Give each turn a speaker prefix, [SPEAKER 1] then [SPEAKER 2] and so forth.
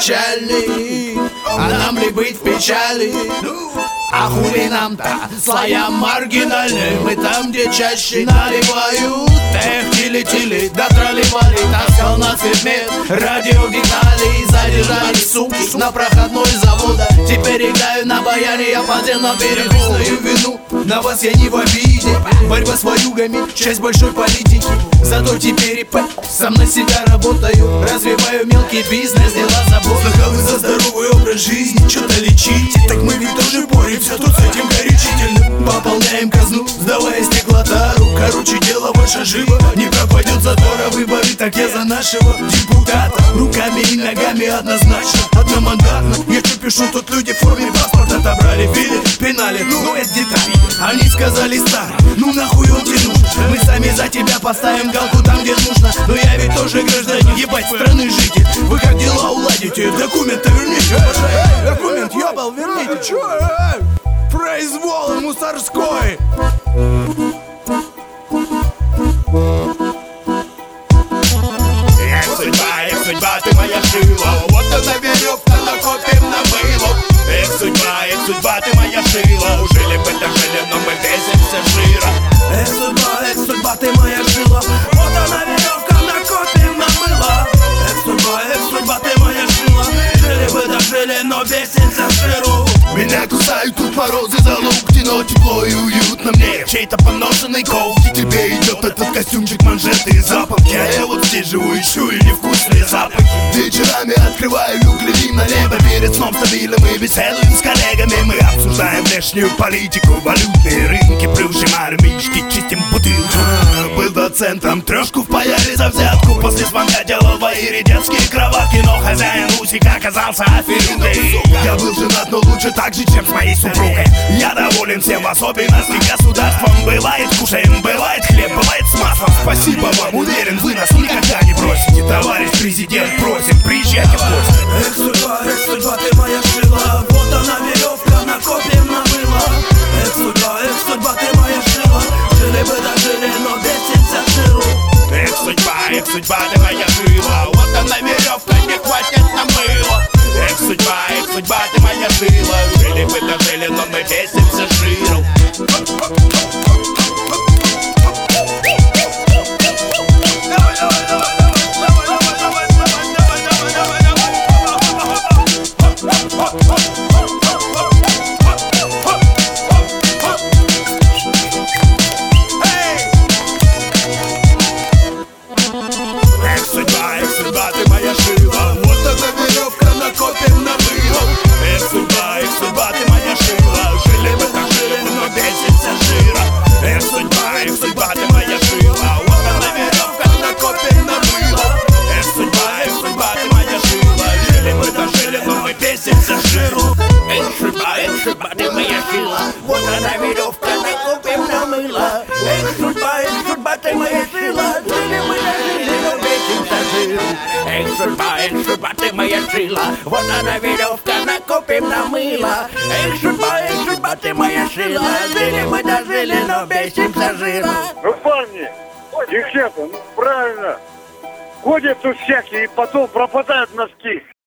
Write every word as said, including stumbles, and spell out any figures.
[SPEAKER 1] печальный, а нам ли быть в печали? А хули нам-то, слоям маргинальным, мы там, где чаще наливают. Эх, тили-тили, да тролливали, таскал на цветмет радио детали. Задержали сумки на проходной завода, теперь играю на баяне, я подземно переписываю вину. На вас я не в обиде, борьба с ворюгами, часть большой политики. Зато теперь ИП, сам на себя работаю, развиваю мелкий бизнес, дела забот. Слыхал вы за здоровый образ жизни, что-то лечите, так мы ведь тоже боремся тут с этим горячительным. Пополняем казну, сдавая стеклотару. Короче, дело ваше живо, не пропадет затора. Выборы, так я за нашего депутата. Руками и ногами однозначно, одномандатно. Я что пишу, тут люди в форме паспорт отобрали. Били, пинали, ну это детали. Они сказали старый, ну нахуй он тебе нужен. Мы сами за тебя поставим галку там, где нужно. Но я ведь тоже гражданин, ебать, страны житель. Вы как дела уладите? Документ-то верните. Документ ебал, верните. Чё? Произвол мусорской.
[SPEAKER 2] Эх, судьба, эх, судьба, ты моя шила. Вот она веревка, накопим на мыло. Эх, судьба, эх, судьба, ты моя шила. Жили бы так жили, но мы бесимся жира.
[SPEAKER 1] Эх, судьба, эх, судьба, ты моя шила. Вот она веревка, накопим на мыло. Эх, судьба, эх, судьба, ты моя шила. Жили бы так жили, но бесимся жиру.
[SPEAKER 2] Меня кусают тут морозы за локти, но тепло и уютно мне в чей-то поношенной кофте. Тебе идет этот костюмчик, манжеты и запонки, а я вот здесь живу, ищу и невкусные запахи. Вечерами открываю люк, глядим на небо. Перед сном стабильно мы беседуем с коллегами. Мы обсуждаем внешнюю политику, валютные рынки, плюшим армейские, чистим бутылки. а, Был доцентом, трешку впаяли за взятку. После звонка делал ваири, детские кроватки. Но хозяин усика оказался аферюгой. Я был женат, но лучше так же, чем с моей супругой. Я доволен всем, в особенности государством. Бывает кушаем, бывает хлеб, бывает с маслом. Спасибо вам, уверен, вы нас никогда не бросите. Товарищ президент, просим, приезжайте в гости.
[SPEAKER 1] Эх, судьба, эх, судьба, ты моя шила. Вот она веревка, накопим на мыло. Эх, судьба, эх, судьба, ты моя шила. Жили бы да жили, но бесимся жиру.
[SPEAKER 2] Эх, судьба, эх, судьба, ты моя шила. Вот она веревка, не хватит на мыло. Эх, судьба, эх, судьба, ты моя шила. Жили бы да жили, но мы бесимся жиру. Эх, судьба, эх, судьба, ты моя шила. Вот эта веревка, накопим на мыло. Эх, судьба, эх, судьба, ты моя шила. Жили бы так жили, но бесимся жира. Эх, судьба, эх, судьба, ты моя шила. Вот она веревка, накопим на мыло. Эх, судьба, эх, судьба, ты моя шила. Жили бы так жили, но мы бесимся жиру.
[SPEAKER 1] Эх, судьба, эх, судьба, ты моя шила. Вот она веревка, накопим на мыло. Эх, судьба, эх, судьба, ты моя шила. Жили мы да жили, но бесимся жиру. Эх, судьба, эх, судьба, ты моя шила. Вот она веревка, накопим на мыло. Эх, судьба, эх, судьба, ты моя шила. Жили мы да жили, но бесимся жиру.
[SPEAKER 3] Ну, парни, девчата, ну правильно. Ходят тут всякие и потом пропадают носки.